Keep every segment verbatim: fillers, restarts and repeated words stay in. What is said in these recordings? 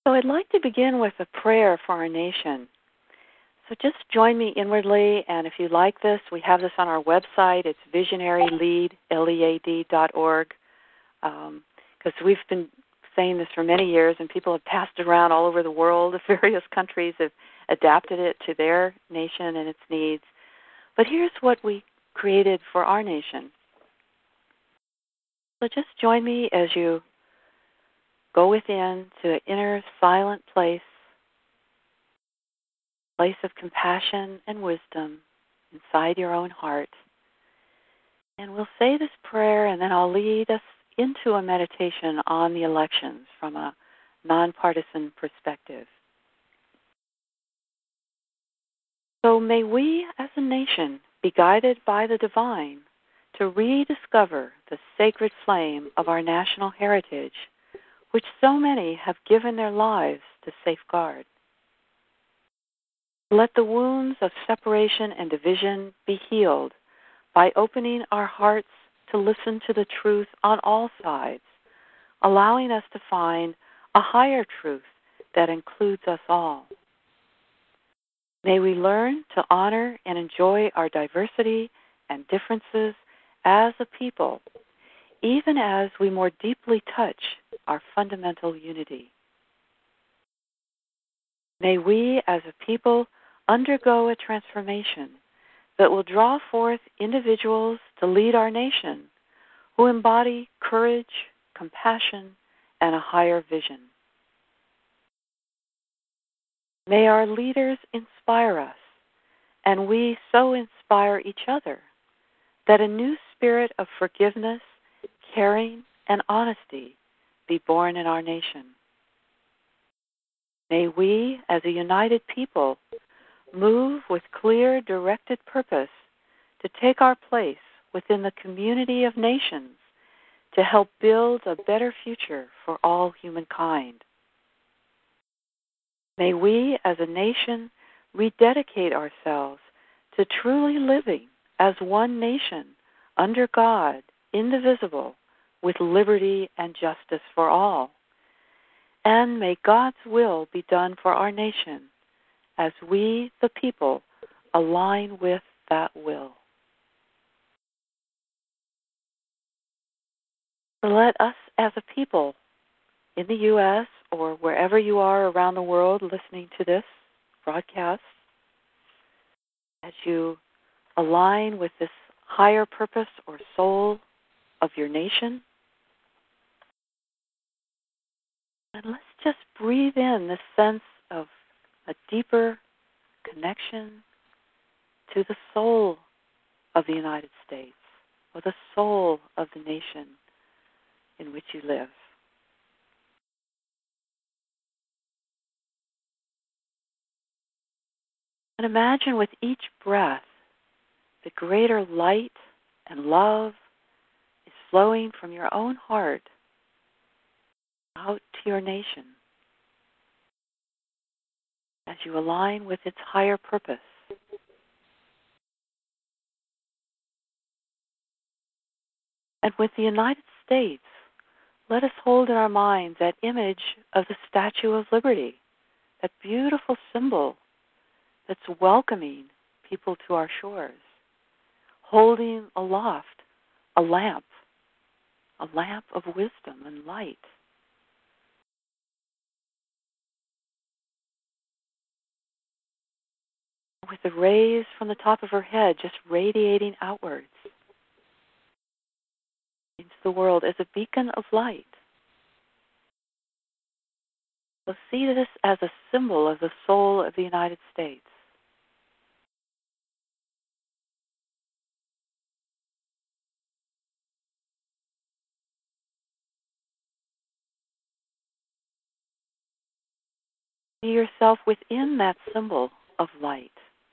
So I'd like to begin with a prayer for our nation. So just join me inwardly, and if you like this, we have this on our website. It's visionary lead, L E A D dot org, because um, we've been saying this for many years, and people have passed it around all over the world. Various countries have adapted it to their nation and its needs. But here's what we created for our nation. So just join me as you go within to an inner silent place, place of compassion and wisdom inside your own heart. And we'll say this prayer, and then I'll lead us into a meditation on the elections from a nonpartisan perspective. So may we as a nation be guided by the divine to rediscover the sacred flame of our national heritage, which so many have given their lives to safeguard. Let the wounds of separation and division be healed by opening our hearts to listen to the truth on all sides, allowing us to find a higher truth that includes us all. May we learn to honor and enjoy our diversity and differences as a people, even as we more deeply touch our fundamental unity. May we as a people undergo a transformation that will draw forth individuals to lead our nation who embody courage, compassion, and a higher vision. May our leaders inspire us, and we so inspire each other, that a new spirit of forgiveness, caring, and honesty be born in our nation. May we, as a united people, move with clear, directed purpose to take our place within the community of nations to help build a better future for all humankind. May we, as a nation, rededicate ourselves to truly living as one nation, under God, indivisible, with liberty and justice for all. And may God's will be done for our nation as we, the people, align with that will. So let us as a people in the U S or wherever you are around the world listening to this broadcast, as you align with this higher purpose or soul of your nation, and let's just breathe in this sense of a deeper connection to the soul of the United States, or the soul of the nation in which you live. And imagine with each breath the greater light and love is flowing from your own heart out to your nation as you align with its higher purpose. And with the United States, let us hold in our minds that image of the Statue of Liberty, that beautiful symbol that's welcoming people to our shores, holding aloft a lamp, a lamp of wisdom and light. With the rays from the top of her head just radiating outwards into the world as a beacon of light. So see this as a symbol of the soul of the United States. See yourself within that symbol of light.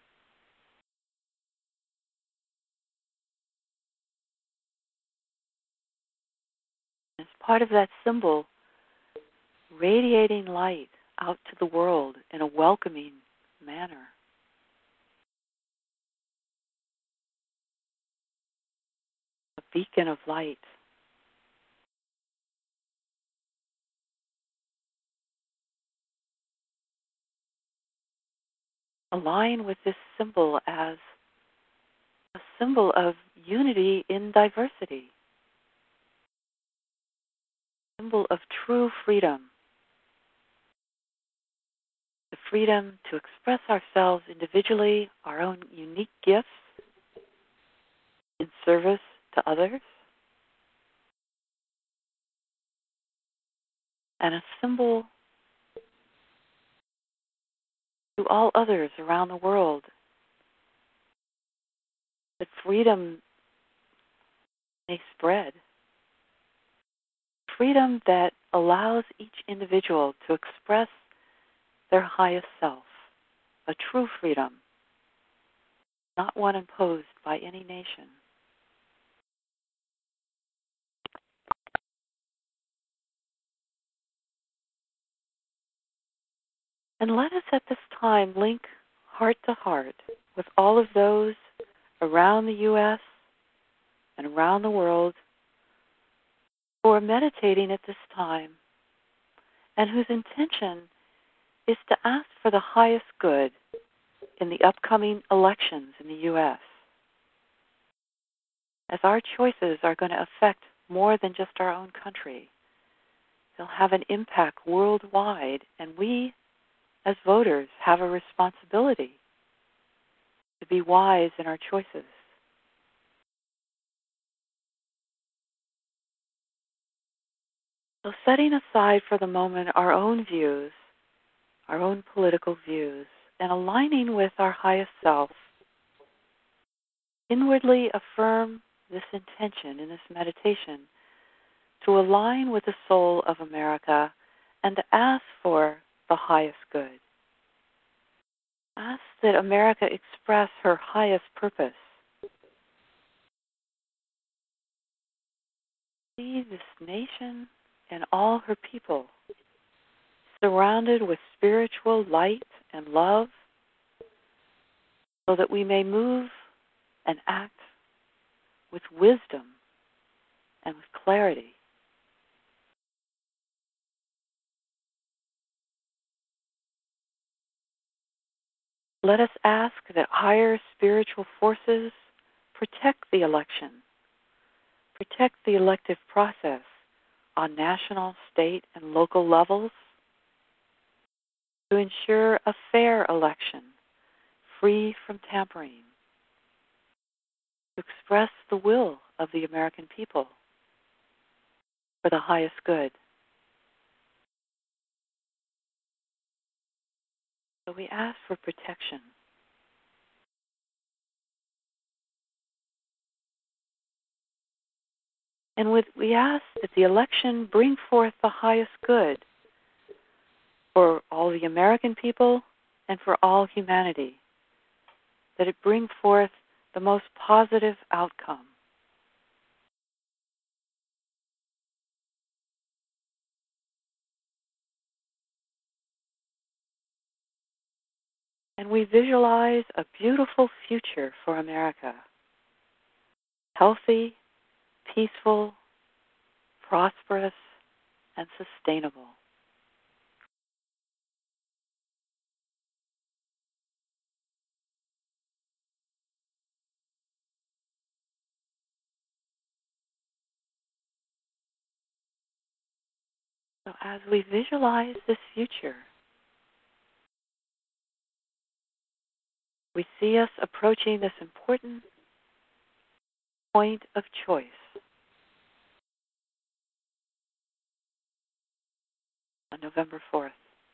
As part of that symbol, radiating light out to the world in a welcoming manner. A beacon of light. align with this symbol as a symbol of unity in diversity, a symbol of true freedom, the freedom to express ourselves individually, our own unique gifts in service to others, and a symbol to all others around the world that freedom may spread. Freedom that allows each individual to express their highest self, a true freedom, not one imposed by any nation. And let us at this time link heart to heart with all of those around the U S and around the world who are meditating at this time and whose intention is to ask for the highest good in the upcoming elections in the U S, as our choices are going to affect more than just our own country. They'll have an impact worldwide, and we, as voters, have a responsibility to be wise in our choices. So setting aside for the moment our own views, our own political views, and aligning with our highest self, inwardly affirm this intention in this meditation to align with the soul of America and to ask for the highest good. Ask that America express her highest purpose. See this nation and all her people surrounded with spiritual light and love, so that we may move and act with wisdom and with clarity. Let us ask that higher spiritual forces protect the election, protect the elective process on national, state, and local levels, to ensure a fair election, free from tampering, to express the will of the American people for the highest good. So we ask for protection. And with, we ask that the election bring forth the highest good for all the American people and for all humanity, that it bring forth the most positive outcome. And we visualize a beautiful future for America, healthy, peaceful, prosperous, and sustainable. So as we visualize this future, we see us approaching this important point of choice. On November fourth.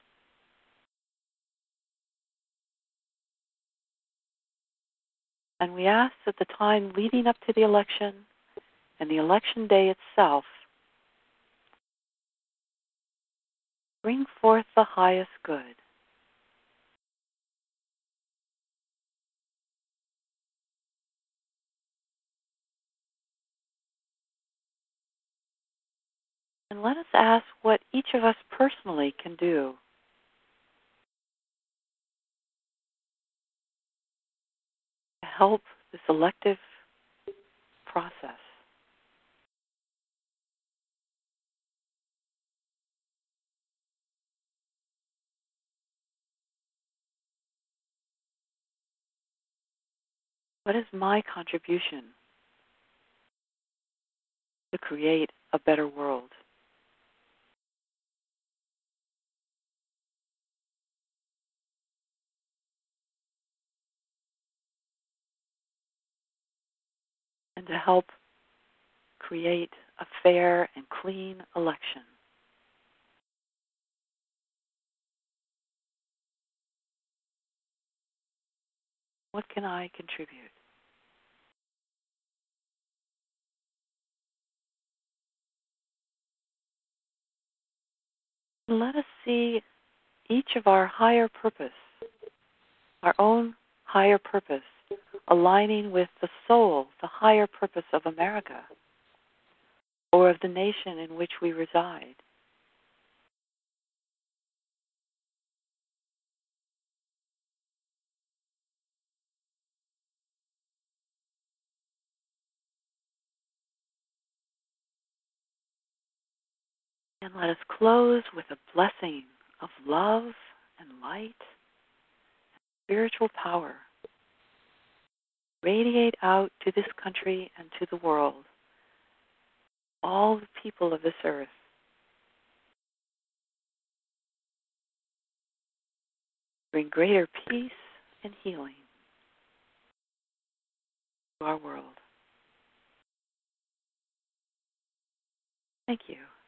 And we ask that the time leading up to the election and the election day itself bring forth the highest good. And let us ask what each of us personally can do to help this elective process. What is my contribution to create a better world? And to help create a fair and clean election. What can I contribute? And let us see each of our higher purpose, our own higher purpose, aligning with the soul, the higher purpose of America, or of the nation in which we reside. And let us close with a blessing of love and light, spiritual power. Radiate out to this country and to the world, all the people of this earth. Bring greater peace and healing to our world. Thank you.